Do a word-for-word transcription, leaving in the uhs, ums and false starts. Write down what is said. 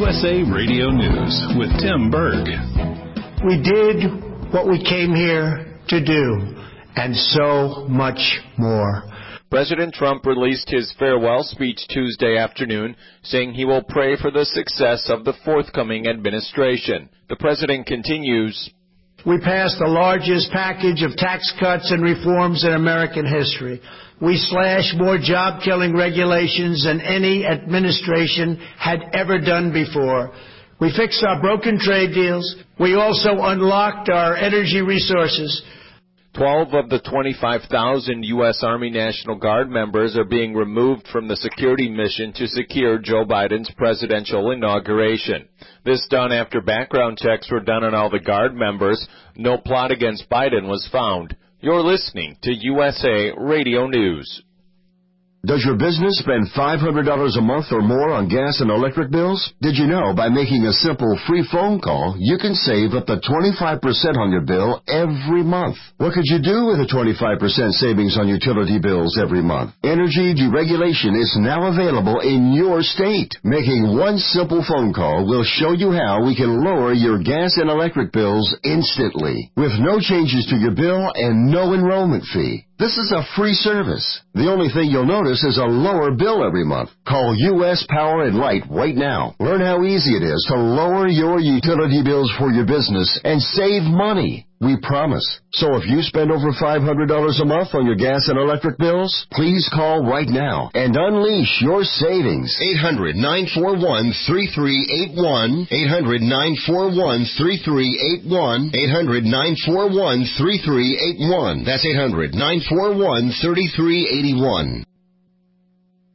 U S A Radio News with Tim Berg. We did what we came here to do, and so much more. President Trump released his farewell speech Tuesday afternoon, saying he will pray for the success of the forthcoming administration. The president continues, We passed the largest package of tax cuts and reforms in American history. We slashed more job-killing regulations than any administration had ever done before. We fixed our broken trade deals. We also unlocked our energy resources. Twelve of the twenty-five thousand U S Army National Guard members are being removed from the security mission to secure Joe Biden's presidential inauguration. This done after background checks were done on all the Guard members. No plot against Biden was found. You're listening to U S A Radio News. Does your business spend five hundred dollars a month or more on gas and electric bills? Did you know by making a simple free phone call, you can save up to twenty-five percent on your bill every month? What could you do with a twenty-five percent savings on utility bills every month? Energy deregulation is now available in your state. Making one simple phone call will show you how we can lower your gas and electric bills instantly, with no changes to your bill and no enrollment fee. This is a free service. The only thing you'll notice is a lower bill every month. Call U S Power and Light right now. Learn how easy it is to lower your utility bills for your business and save money. We promise. So if you spend over five hundred dollars a month on your gas and electric bills, please call right now and unleash your savings. eight hundred, nine four one, three three eight one. eight hundred, nine four one, three three eight one. eight hundred, nine four one, three three eight one. That's eight hundred, nine four one, three three eight one.